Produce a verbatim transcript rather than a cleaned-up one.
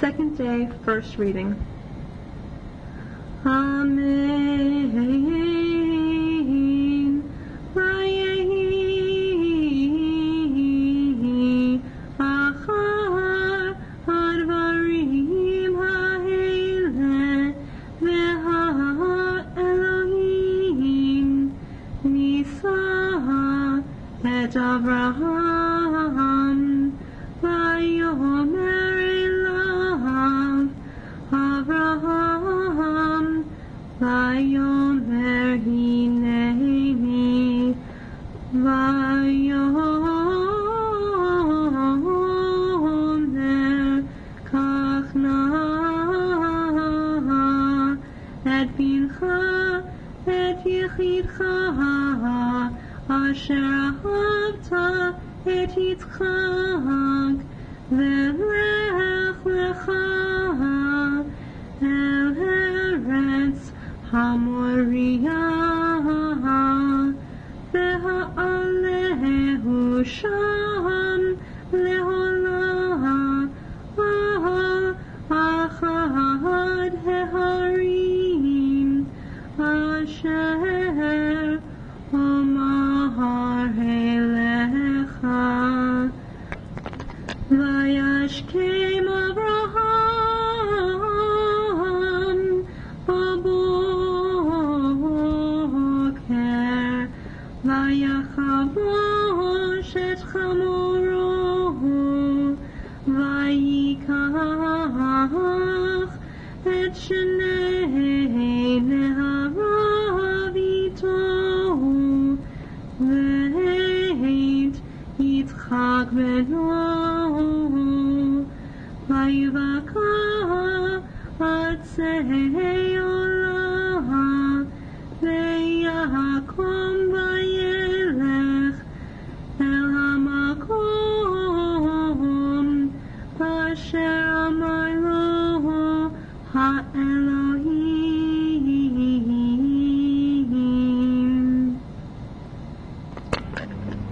Second day, first reading. Amen. Vayehi achar hadvarim ha'ele ve'ha'Elohim nisa et Avraham vayomer elav Avraham vayomer hineni vayomer kach na et bincha et yechidcha asher ahavta et Yitzchak ve'lech lecha el eretz hamoria ve'ha'alehu sham leholah achad heharim asher omar elecha vayashkem Avraham baboker vayachabosh et chamoro vayikach et shnei neharav ito ve'et Yitzchak beno vayivaka atzei olah ve'yakom vayelech el hamakom asher amar lo ha'el